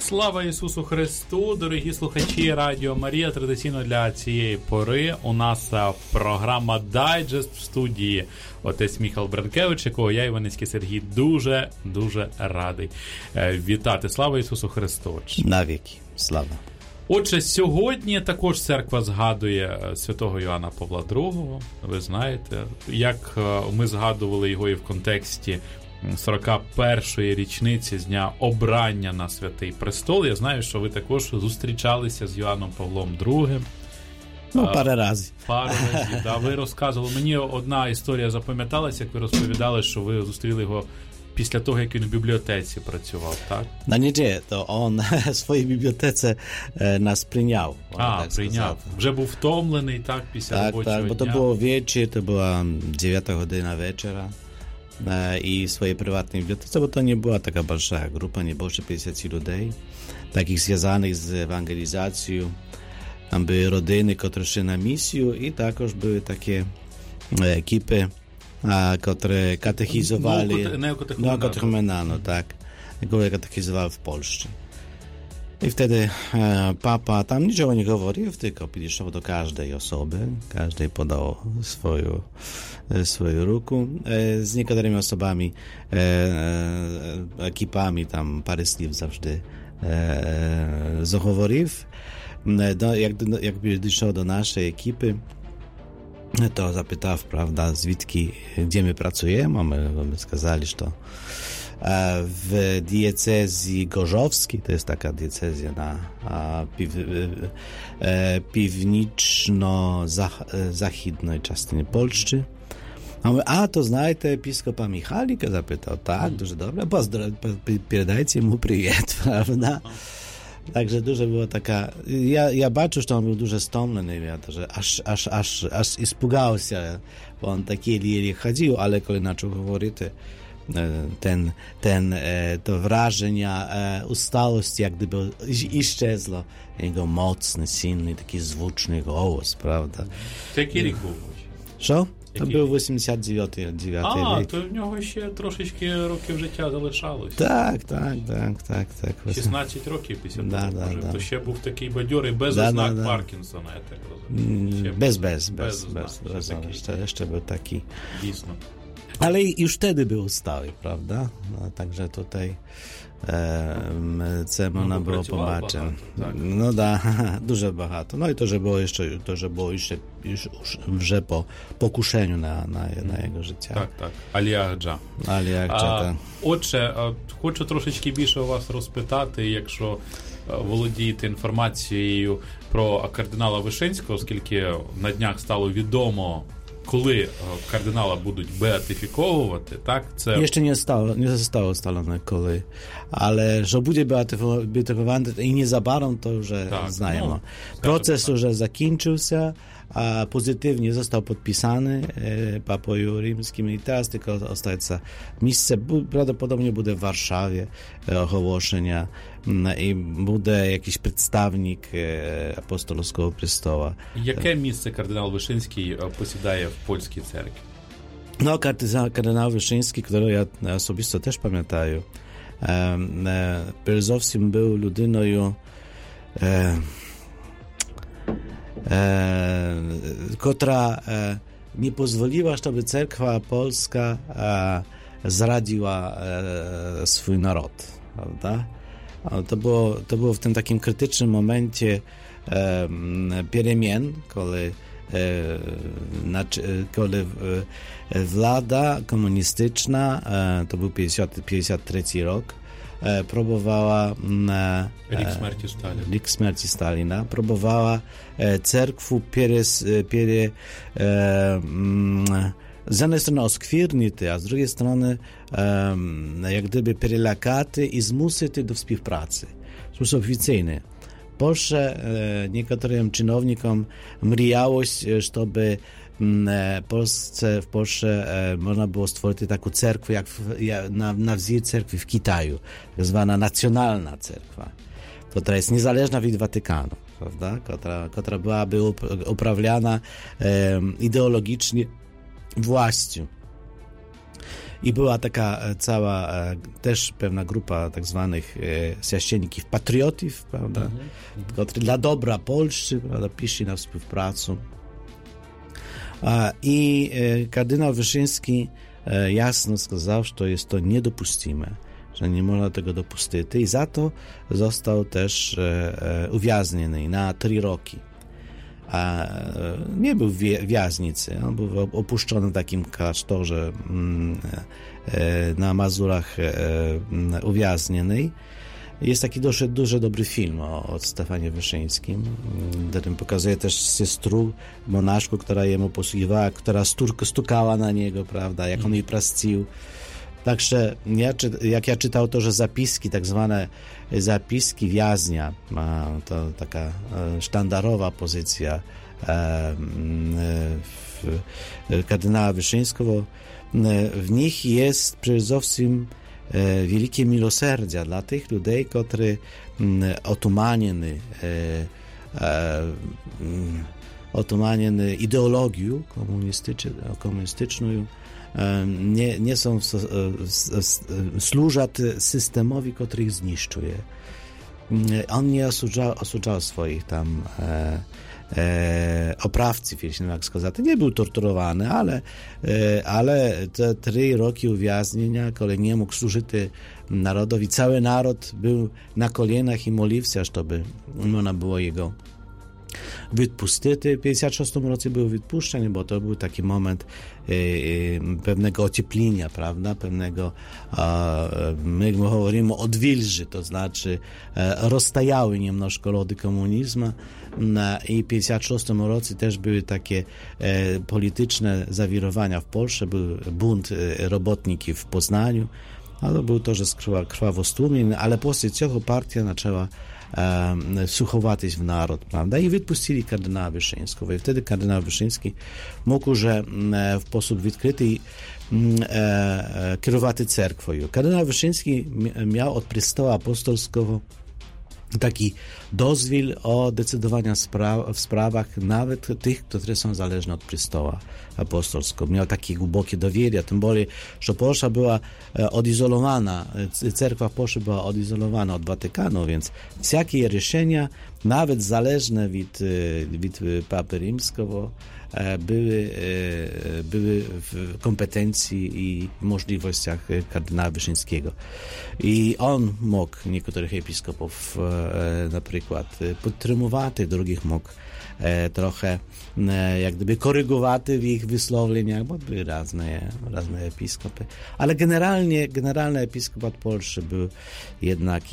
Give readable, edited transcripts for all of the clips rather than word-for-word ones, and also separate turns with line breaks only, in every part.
Слава Ісусу Христу, дорогі слухачі Радіо Марія. Традиційно для цієї пори у нас програма «Дайджест» в студії отець Міхал Бранкевич, якого я, Іваницький Сергій, дуже радий вітати. Слава Ісусу Христу!
Навіки, слава!
Отже, сьогодні також церква згадує святого Йоанна Павла II. Ви знаєте, як ми згадували його і в контексті 41-ї річниці з дня обрання на Святий Престол. Я знаю, що ви також зустрічалися з Йоанном Павлом II.
Пару разів.
Да, ви розказували. Мені одна історія запам'яталася, як ви розповідали, що ви зустріли його після того, як він в бібліотеці працював, так?
Nie, to on w swojej bibliotece nas прийняв.
Прийняв. Вже був втомлений, так, після робочого дня.
Бо то було вечір, то була 9 година вечора. I w swojej prywatnej bibliotece, bo to nie była taka duża grupa, nie było 50 ludzi, takich związanych z ewangelizacją. Tam były rodziny, które szły na misję i także były takie ekipy, które katechizowali. Neokatechumenano, tak. Które katechizowały w Polsce. I wtedy papa tam niczego nie mówił, tylko podeszł do każdej osoby, każdej podał swoją rukę. Z niektórymi osobami, ekipami tam parę słów zawsze zachował. Jak doszedł do naszej ekipy, to zapytał, prawda, zwідки, gdzie my pracujemy, a my skazali, że to w diecezji gorzowskiej, to jest taka diecezja na piwniczno-zachidnej частині Polszczy. A to знаєте episkopa Michalika? Zapytał, tak, дуже добре, передайте mu привіт, prawda? Także dużo było taka... Ja baczę, że on był dużo stomlony, że aż испугał się, bo on tak jeli chodził, ale kiedy zaczął mówić, to wrażenia ustałości jak gdyby isчезło. Jego mocny, silny, taki zvuczny głos, prawda?
Який рік був?
Що? To był 89 рік.
То в нього ще трошечки років життя залишалось.
Так.
16 років після того. То ще був такий бадьорий, без ознак Паркінсона, я так розумію.
Bez. Jeszcze był taki.
Дійсно.
Ale już wtedy był stały, prawda? No, także tutaj це можна було побачити. Ну да, дуже багато. Ну і то, że było jeszcze вже по покушенню на його життя.
Так. Аліаджа.
Так.
Отже, хочу трошечки більше у вас розпитати, якщо володієте інформацією про кардинала Вишинського, оскільки на днях стало відомо, коли кардинала будуть beatyfikować, tak?
Jeszcze nie zostało ustalone коли, ale że będzie beatyfikowany i niezabawem to już znajemy. Proces już zakończył się, a pozytywnie został podpisany papą rzymskim i teraz tylko остается miejsce, prawdopodobnie będzie w Warszawie ogłoszenia i będzie jakiś przedstawnik apostolskiego prestoła.
Jakie miejsce kardynał Wyszyński posiadaje w polskiej cerkwi?
No, kardynał Wyszyński, którego ja osobiście też pamiętam, Berezowskim był ludyną, która nie pozwoliła, żeby cerkwa polska zdradziła swój naród, prawda? To było w tym takim krytycznym momencie przemian, kiedy władza komunistyczna, to był 53 rok, próbowała Rik śmierci Stalina, próbowała cerkwu z jednej strony oskвернить, a z drugiej strony jak gdyby przelakać i zmusić do współpracy. W sposób oficyjny. W Polsce niektórym czynownikom mriało się, żeby w Polsce można było stworzyć taką cerkwę jak na wzór cerkwi w Kitaju, tak zwana nacjonalna cerkwa, która jest niezależna od Watykanu, prawda? Która byłaby uprawiana ideologicznie właścią. I była taka cała też pewna grupa tak zwanych święcenników patriotów, prawda, którzy dla dobra Polski, prawda, piszli na współpracę. I kardynał Wyszyński jasno сказав, że to jest to niedopuścime, że nie można tego dopuścić, i za to został też uwięziony na 3 roki. A nie był w wязnicy, on był opuszczony w takim klasztorze na Mazurach uwięziony. Jest taki дуже dobry film o Stefanie Wyszyńskim, którym pokazuje też siostrę monaszku, która jemu posługiwała, która stukała na niego, prawda, jak on jej praścił. Także jak ja czytał to, że zapiski, tak zwane zapiski więźnia, to taka sztandarowa pozycja kardynała Wyszyńskiego, w nich jest przede wszystkim wielkie miłosierdzie dla tych ludzi, którzy otumanieni ideologią komunistyczną, nie są służą systemowi, który ich zniszczuje. On nie osudzał swoich tam oprawców, jeśli tak сказати. Nie był torturowany, ale te 3 roki uwięzienia, kiedy nie mógł służyć narodowi, cały naród był na kolanach i modlił się, żeby można było jego wypuścić. W 1956 roku był wypuszczony, bo to był taki moment pewnego ocieplenia, prawda, pewnego, my mówimy o odwilży, to znaczy roztajały niemnożko lody komunizmu, i w 1956 roku też były takie polityczne zawirowania w Polsce, był bunt robotników w Poznaniu, ale był to, że krwawo stłumiony, ale после tego partia zaczęła słuchować w naród, prawda, i wypuścili kardynała Wyszyńskiego. I wtedy kardynał Wyszyński mógł, że w sposób odkryty kierować cerkwą. Kardynał Wyszyński miał od prestoła apostolskiego taki dozwól o decydowania w sprawach nawet tych, które są zależne od prestoła apostolskiego. Miał takie głębokie dowierzenie, tym bardziej, że Polska była odizolowana, cerkwa w Polsce była odizolowana od Watykanu, więc wszelkie решenia, nawet zależne od Papy Rzymskiego, były w kompetencji i możliwościach kardynała Wyszyńskiego. I on mógł niektórych episkopów na przykład podtrzymywać, drugich mógł trochę jak gdyby korygować w ich wysłowieniach, bo były razne episkopy. Ale generalny episkopat Polski był jednak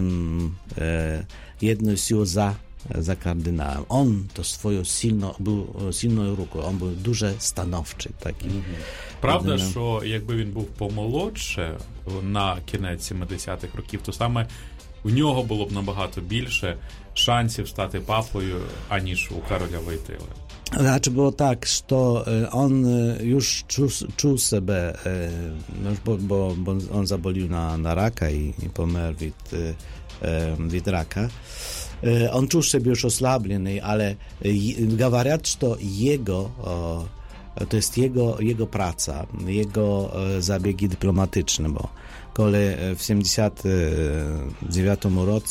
jedną siłą za kardynałem. On to swoją był silną ruką, on był дуже stanowczy. Taki.
Правда, що якби він був помолодше на кінець 70-х років, то саме у нього було б набагато більше шансів стати папою, аніж у Karola Wojtyły.
Znaczy było tak, że on już czuł sobie, bo on zabolił na raka i pomarł od raka. On czuł się już osłabiony, ale mówią, że to jest jego praca, jego zabiegi dyplomatyczne, bo kiedy w 1979 roku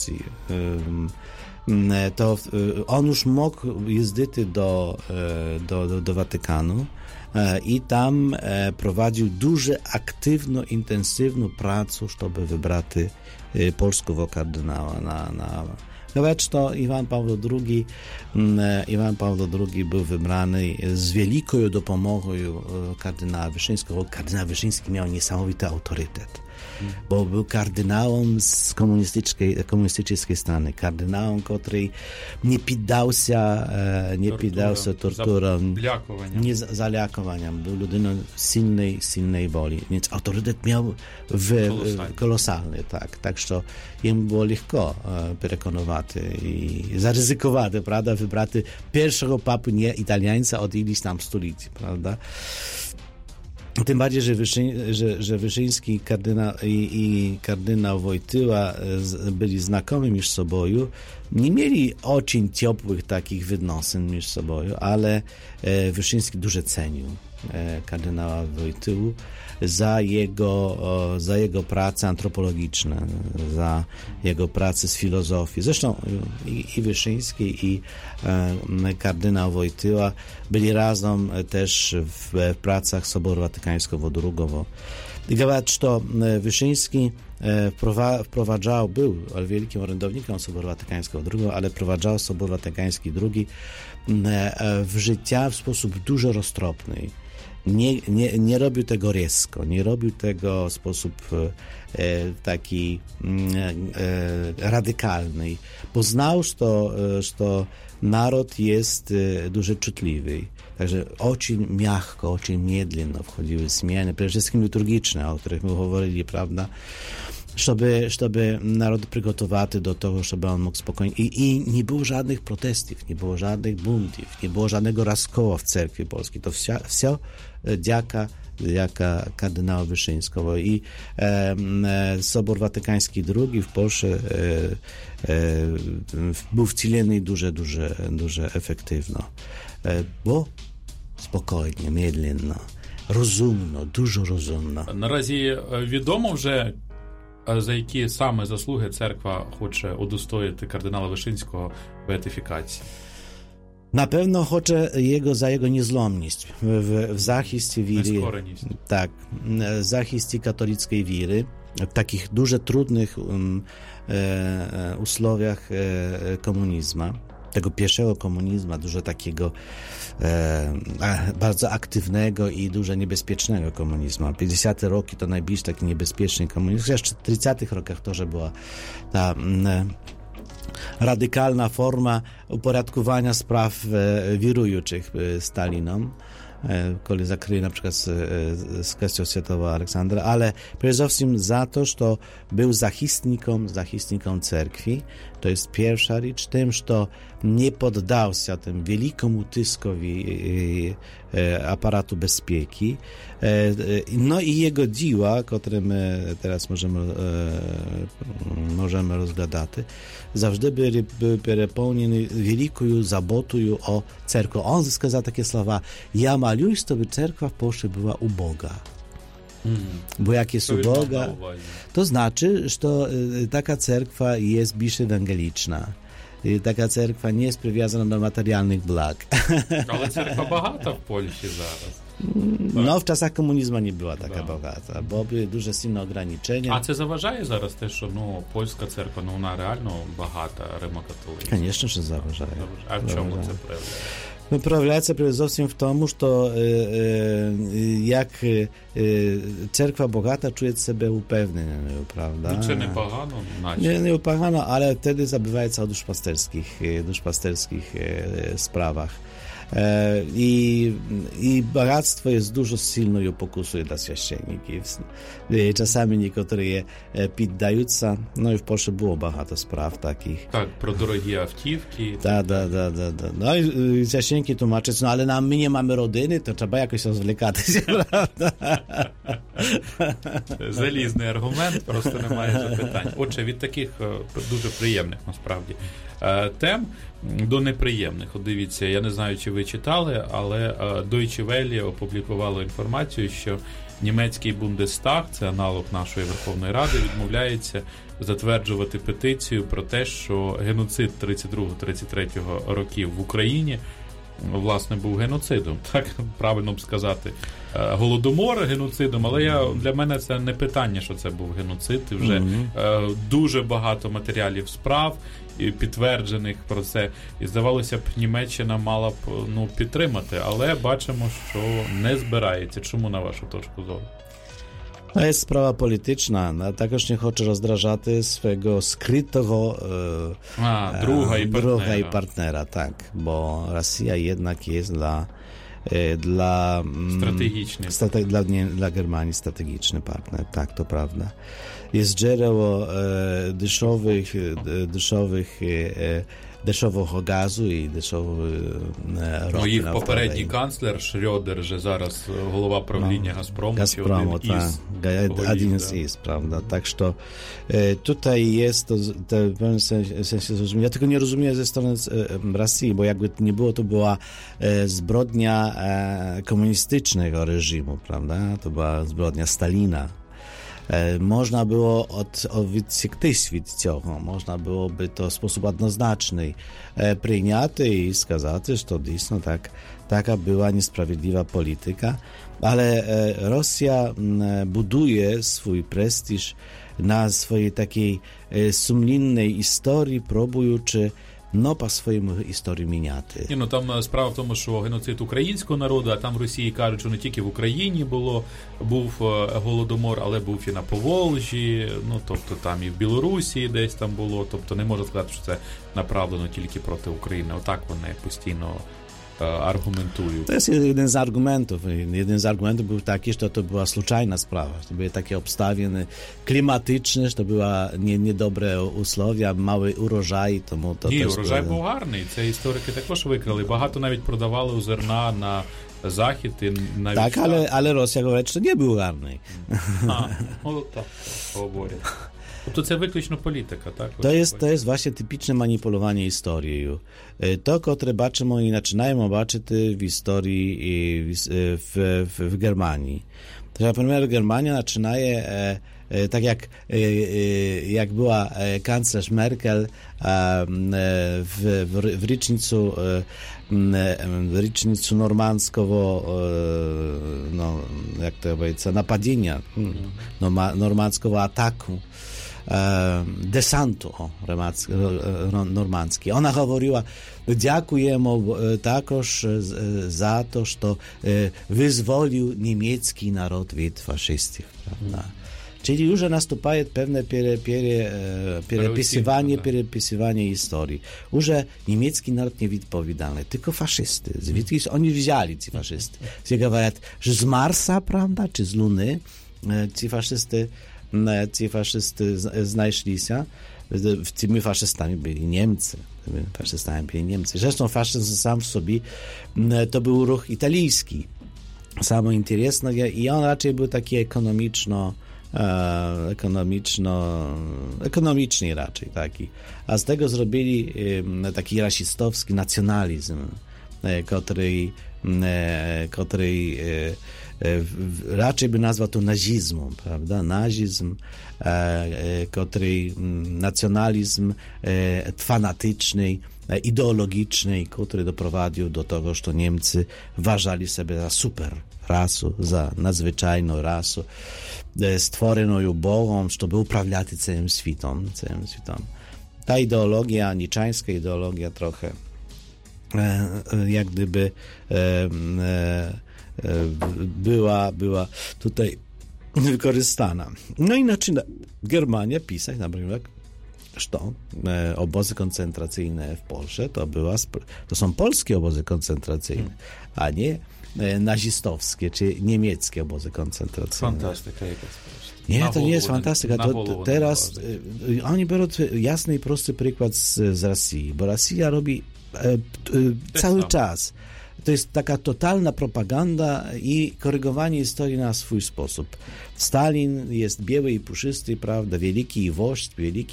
to on już mógł jeździć do Watykanu i tam prowadził dużo aktywną, intensywną pracę, żeby wybrać polskiego kardynała Nawet to Iwan Paweł II był wybrany z wielką dopomogą kardynała Wyszyńskiego. Kardynał Wyszyński miał niesamowity autorytet, bo był kardynałem z komunistycznej strony. Kardynałem, który nie poddał się torturom, nie zaliakowaniem. Był ludyną silnej woli. Więc autorytet miał kolosalny, tak. Tak, że jemu było lekko przekonać i zaryzykować, prawda, wybrać pierwszego papy nie Italiańca od iluś tam stuleci, prawda. Tym bardziej, że Wyszyński i kardynał Wojtyła byli znakomi między sobą, nie mieli очень ciepłych takich odnosин między sobą, ale Wyszyński dużo cenił kardynała Wojtyły za jego prace antropologiczne, za jego prace z filozofii. Zresztą i Wyszyński, i kardynał Wojtyła byli razem też w pracach Soboru Watykańskiego II. I говорят, что Wyszyński był wielkim orędownikiem Soboru Watykańskiego II, ale wprowadzał Sobor Watykański II w życie w sposób dużo roztropny. Nie robił tego резко, nie robił tego w sposób taki radykalny, bo znał, że naród jest dużo czutliwy. Także очень мягко, очень медленно wchodziły zmiany, przede wszystkim liturgiczne, o których my mówili, prawda? Żeby naród przygotować do tego, żeby on mógł spokojnie... I nie było żadnych protestów, nie było żadnych buntów, nie było żadnego rozkoła w cerkwi polskiej. To wszystko dzięki kardynała Wyszyńskiego. I Sobor Watykański II w Polsce był wcielony dużo efektywno. Bo spokojnie, медленно, розумно, дуже розумно.
Наразі відомо вже, за які саме заслуги церква хоче удостоїти кардинала Вишинського beatyfikacji?
Na pewno хоче za jego niezłomność w захисті wiry. Tak, w захисті katolickiej wiry, w takich dużo trudnych usłowiach komunizmu. Tego pierwszego komunizmu, dużo takiego bardzo aktywnego i dużo niebezpiecznego komunizmu. 50. roki to najbliższy taki niebezpieczny komunizm. Jeszcze w 30. rokach to, że była ta radykalna forma uporядkowania spraw wirujących Stalinom, kiedy zakryli na przykład z kwestią światową Aleksandra, ale przede wszystkim za to, że był zachistnikiem cerkwi. To jest pierwsza rzecz, tym, że nie poddał się tym wielkiemu utyskowi aparatu bezpieki. No i jego dzieła, które my teraz możemy rozglądać, zawsze były pełnione wielką zabotą o cerkwię. On сказал takie słowa: ja maluję, żeby cerkwa w Polsce była uboga. Bo jak jest uboga, to znaczy, że taka cerkwa jest bliżej ewangeliczna. Taka cerkwa nie jest przywiązana do materialnych blag.
Ale cerkwa bogata w Polsce zaraz.
No, w czasach komunizmu nie była taka bogata, bo były duże silne ograniczenia.
А це заважає зараз те, що польська церква, вона реально багата, римокатолицька?
Конечно, що заважає.
А в чому це проявляється?
Проявляється przede wszystkim w tym, że jak cerkwa bogata czuje się upewniona, prawda?
Czy nie pogano?
Nie pogano, ale wtedy zabywaється o duszpasterskich sprawach. I bogactwo jest dużo silną pokusą dla święcenników. Czasami niektórzy je poddają, no i w Polsce było багато spraw takich.
Tak, pro drogie автівки.
Tak. No i święcienki tłumaczą, no ale my nie mamy rodziny, to trzeba jakoś rozwlekać się, prawda?
Залізний аргумент, просто немає запитань. Отже, від таких дуже приємних, насправді, тем до неприємних. От дивіться, я не знаю, чи ви читали, але Deutsche Welle опублікувало інформацію, що німецький Бундестаг, це аналог нашої Верховної Ради, відмовляється затверджувати петицію про те, що геноцид 32-33 років в Україні власне був геноцидом, так правильно б сказати. Голодомор геноцидом, але для мене це не питання, що це був геноцид. І вже дуже багато матеріалів справ і підтверджених про це. І здавалося б, Німеччина мала б підтримати, але бачимо, що не збирається. Чому, на вашу точку зору?
To jest sprawa polityczna, також nie chce rozdrażać swego skrytego druga i partnera, tak, bo Rosja jednak jest dla Germanii strategiczny partner, tak, to prawda. Jest źródło dyszowych дешевого газу і дешевої ропи.
Їх попередній канцлер Шрёдер, же зараз голова правління Газпрому,
один із, правда. Так що tutaj jest to w pewnym sensie zrozumienie. Ja tego nie rozumiem ze strony Rosji, bo jakby nie było, to była zbrodnia komunistycznego reżimu, prawda? To była zbrodnia Stalina. Можна було відсіктись від цього, можна було би то в спосіб однозначний прийняти і сказати, що дійсно така була несправедлива політика. Але Росія будує свій престиж на своїй такій сумлінній історії, пробуючи по своєму історію міняти.
Там справа в тому, що геноцид українського народу, а там в Росії кажуть, що не тільки в Україні був голодомор, але був і на Поволжі, тобто там і в Білорусі десь там було, тобто не можна сказати, що це направлено тільки проти України. Отак вони постійно argumentują.
To jest jeden z argumentów. Jeden z argumentów był taki, że to była случайna sprawa, że to były takie obstawienia klimatyczne, że to była niedobre usłowia, mały urożaj.
Ні, урожай був гарний. Це історики також викрили. Багато навіть продавали зерна на захід. І навіть
tak, ale Rosja говорить, що не був гарний.
Так, говорять. Тобто це виключно політика, так?
To jest właśnie typiczne manipulowanie historią. To, które baczymy i zaczynamy baczyć w historii w Germanii. To, например, Germania zaczynaje tak jak była kanclerz Merkel w rocznicę normandzkiego jak to powiedzieć, napadenia normandzkiego ataku desantu normandzkiego. Ona mówiła, dziękujemy також za to, że wyzwolił niemiecki naród od faszystów. Czyli już następuje pewne переписывание historii. Już niemiecki naród nie odpowiedzialny, tylko faszysty. Zwykle oni wzięli ci faszysty. Ci mówią, że z Marsa, prawda, czy z Luny ci faszyści znaleźli się. Tymi faszystami byli Niemcy. Zresztą faszyzm sam w sobie to był ruch italijski. Samo interesne i on raczej był taki ekonomiczny raczej taki. A z tego zrobili taki rasistowski nacjonalizm, który raczej by nazwał to nazizmem, prawda? Nazizm, który nacjonalizm fanatyczny, ideologiczny, który doprowadził do tego, że Niemcy uważali sobie za super rasę, za nadzwyczajną rasę, stworzoną Bogiem, żeby uprawiać całym światem. Ta ideologia, niczańska ideologia trochę jak gdyby była tutaj wykorzystana. No i zaczyna Germania pisać, na przykład, że obozy koncentracyjne w Polsce to są polskie obozy koncentracyjne, a nie nazistowskie czy niemieckie obozy koncentracyjne.
Fantastyka jakaś.
Nie, to nie jest fantastyka. Teraz oni biorą jasny i prosty przykład z Rosji, bo Rosja robi cały czas. To jest taka totalna propaganda i korygowanie historii na swój sposób. Stalin jest biały i puszysty, prawda, wielki wождь,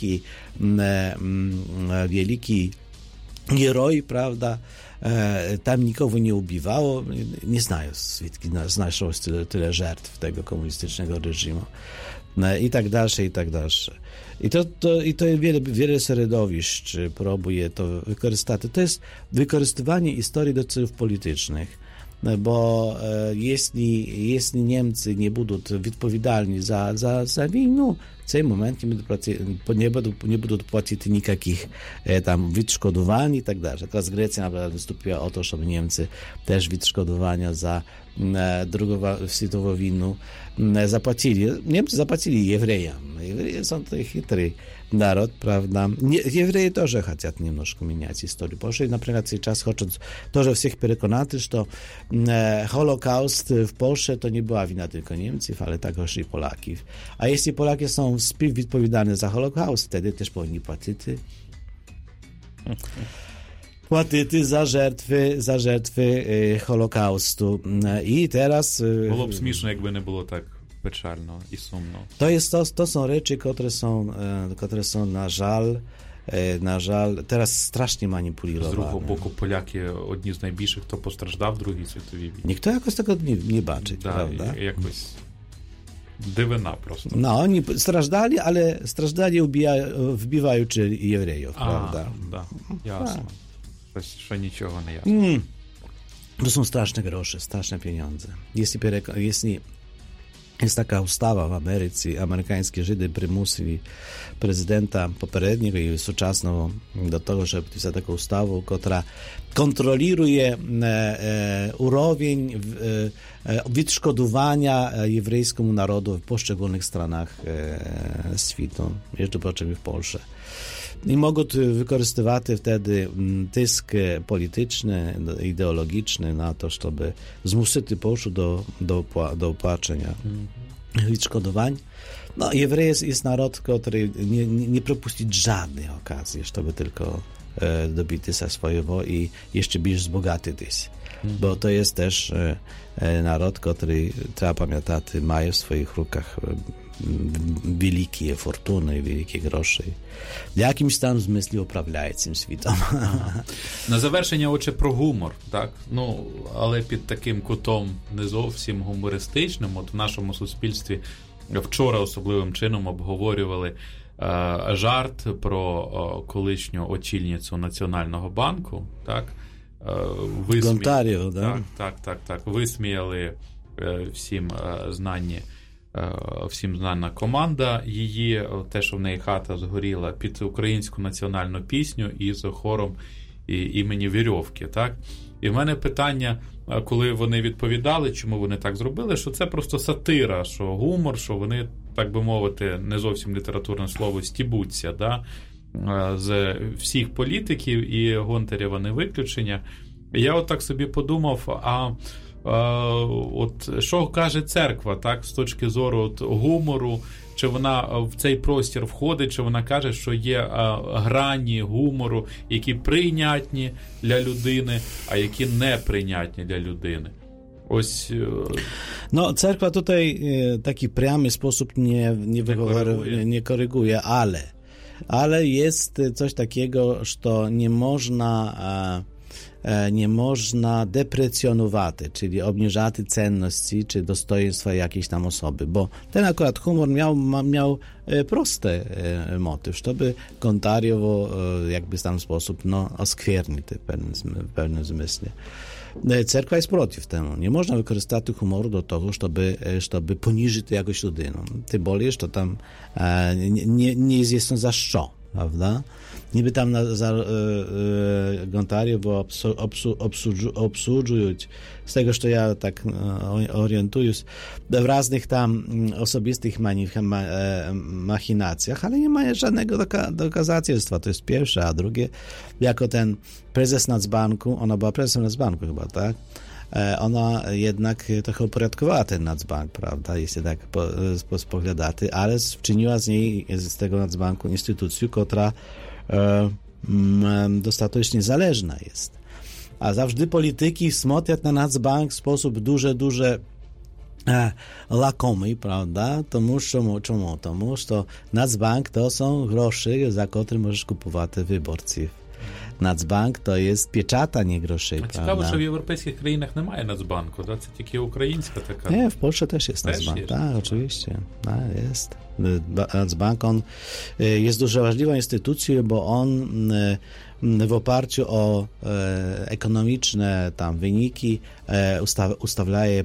wielki heroj, prawda, tam nikogo nie ubiwało, nie znają świadki, znajdą tyle żertw tego komunistycznego reżimu. I tak dalsze, i tak dalsze. I to wiele środowisk próbuje to wykorzystać. To jest wykorzystywanie historii do celów politycznych, bo jeśli Niemcy nie będą odpowiedzialni za wojnę, w tym momencie nie będą płacić nikakich tam odszkodowań i tak dalej. Teraz Grecja naprawdę wystąpiła o to, żeby Niemcy też odszkodowania za drugą światową wojnę zapłacili. Niemcy zapłacili Jewrejom. Jewreje są to chytry naród, prawda? Jewreje też chcą немножко zmieniać historię. Poszli na przykład cały czas chcą też wszystkich przekonać, że Holokaust w Polsce to nie była wina tylko Niemców, ale także i Polaków. A jeśli Polaki są współodpowiedzialni za Holokaust, wtedy też powinni płacić. płacić za żertwy Holokaustu. I teraz...
Було б смішно, якби не було так печально і сумно.
To są rzeczy, które są na żal, teraz strasznie manipulowane.
З другого боку, поляки одні з найбільших, хто постраждав в Другій світовій війні.
Ніхто якось tego nie baczy, prawda?
Якось дивина просто.
No, oni strażdali wbijający Jewrejów, prawda?
Да, ясно. Ще нічого не ясно.
To są straszne grosze, straszne pieniądze. Jeśli jest taka ustawa w Ameryce, amerykańskie Żydy przymusili prezydenta poprzedniego i współczesnego do tego, żeby pisać taką ustawę, która kontroluje urowień odszkodowania jewryjskiemu narodu w poszczególnych stronach świata, jeszcze poczem w Polsce. I mogą wykorzystywać wtedy tysk polityczny, ideologiczny na to, żeby zmusić Polskę do opłacenia odszkodowań. No, Jewrej jest naród, który nie propuści żadnej okazji, żeby tylko dobić się swojego i jeszcze bardziej wzbogacić. Bo to jest też naród, który, trzeba pamiętać, ma w swoich rukach wielkie fortuny, wielkie grosze. W jakimś tam zmysle uправляє цим світом.
На завершення, отже, про гумор, так? Ну, але під таким кутом не зовсім гумористичним. От в нашому суспільстві вчора особливим чином обговорювали жарт про колишню очільницю Національного банку, так?
Гонтарєву, да?
Так. Висміяли всім знана команда її, те, що в неї хата згоріла, під українську національну пісню із хором імені Вірьовки, так? І в мене питання, коли вони відповідали, чому вони так зробили, що це просто сатира, що гумор, що вони, так би мовити, не зовсім літературне слово, стібуться, да? З всіх політиків, і Гонтарєва не виключення. Я от так собі подумав, от що каже церква, так, з точки зору от гумору, чи вона в цей простір входить, чи вона каже, що є грані гумору, які прийнятні для людини, а які неприйнятні для людини. Ось...
No, cerkwa tutaj taki pramy sposób nie koryguje, ale jest coś takiego, że nie można deprecjonować, czyli obniżać cenności czy dostojeństwa jakiejś tam osoby, bo ten akurat humor miał prosty motyw, żeby Gontariowo jakby w tam sposób oskwiernić w pewnym zmyśle. Cerkwa jest przeciw temu. Nie można wykorzystać humoru do tego, żeby poniżyć jakoś ludzi. Tym bardziej, że tam nie jest jasno za co, prawda? Niby tam Gontariewo obsługują, z tego, co ja tak orientuję, w raznych tam osobistych machinacjach, ale nie ma żadnego dokazatelstwa. To jest pierwsze, a drugie, jako ten prezes Nacbanku, ona była prezesem Nacbanku chyba, tak? Ona jednak trochę uporządkowała ten Nacbank, prawda, jeśli tak spoglądaty, ale wczyniła z tego Nacbanku instytucję, która dostatecznie zależna jest. A zawsze polityki смотрят na Nacbank w sposób duże lakomy, prawda? Czemu? Тому що Nacbank to są grosze, za które możesz kupować wyborców. Nacbank to jest pieczata, nie groszy.
А цікаво, що в європейських країнах немає Нацбанку, да? Це тільки українська така.
Nie, w Polsce też jest Nacbank. Tak, oczywiście. Jest. Nacbank, on jest dużo ważliwą instytucją, bo on w oparciu o ekonomiczne tam wyniki ustawia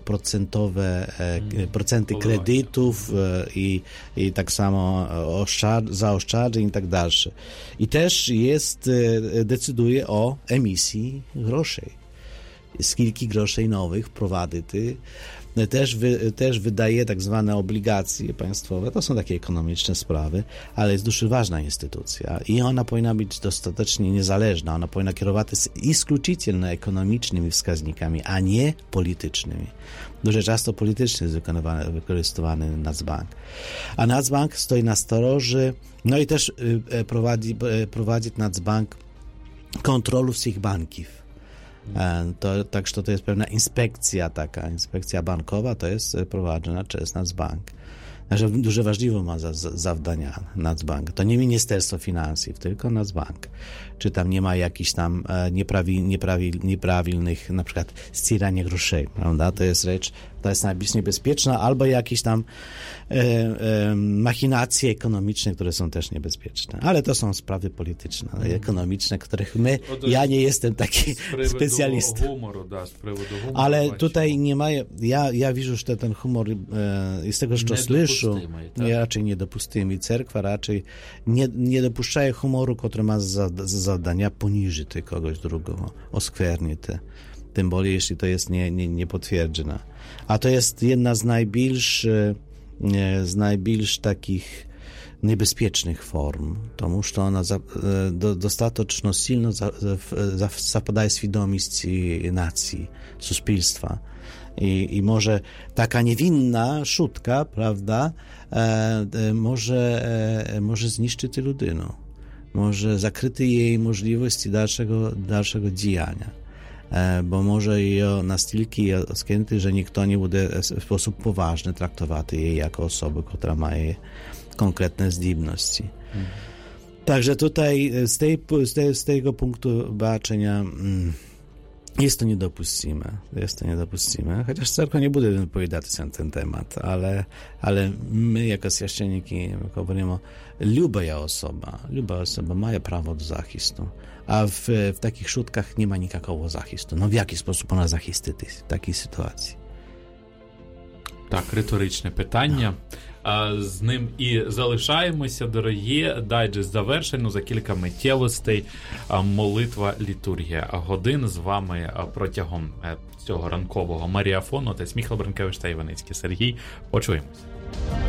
procenty kredytów i tak samo zaoszczędzeń i tak dalsze. I też decyduje o emisji groszy. Z kilku groszy nowych prowadzi też wydaje tak zwane obligacje państwowe. To są takie ekonomiczne sprawy, ale jest dość ważna instytucja i ona powinna być dostatecznie niezależna. Ona powinna kierować się исключительно ekonomicznymi wskaźnikami, a nie politycznymi. Дуже często politycznie jest wykorzystywany Nacbank. A Nacbank stoi na straży, no i też prowadzi Nacbank kontrolu всіх банків. Так що to jest pewna inspekcja taka, inspekcja bankowa to jest prowadzona przez Nacbank. Także дуже важливо ma завдання Nacbank. To nie Ministerstwo Finansów, tylko Nacbank. Czy tam nie ma jakichś tam nieprawilnych, na przykład ścierania groszej, prawda? To jest rzecz, to jest najbardziej niebezpieczna, albo jakieś tam machinacje ekonomiczne, które są też niebezpieczne. Ale to są sprawy polityczne, ekonomiczne, których ja nie jestem taki specjalistą. Ale tutaj nie ma, ja widzę, że ten humor z tego, co słyszę, raczej niedopustymy. I cerkwa raczej nie dopuszcza humoru, który ma za zadania poniży kogoś drugiego, oskwerni te. Tym bardziej, jeśli to jest niepotwierdzone. A to jest jedna z najbliższych takich niebezpiecznych form, тому що ona достатньо сильно западає świadomości nacji, суспільства. I może taka niewinna szutka, prawda, może zniszczyć ludzinę. Może zakryty jej możliwości dalszego działania. Bo może ją настільки osknięty, że nikt nie będzie w sposób poważny traktować jej jako osoby, która ma jej konkretne zdolności. Także tutaj z tego punktu zobaczenia jest to niedopuścime. Chociaż cerkwa nie bude wypowiadać na ten temat, ale my jako święcieniki mówimy, luba osoba ma prawo do zachistu, a w takich szutkach nie ma nikakowo zachistu. No w jaki sposób ona захистити w takiej sytuacji?
Так, риторичне питання. З ним і залишаємося, дорогі. Дайджест завершено за кілька миттєвостей. Молитва, літургія. Годин з вами протягом цього ранкового маріафону. Отець Міхал Бренкевич та Іваницький Сергій. Почуємося.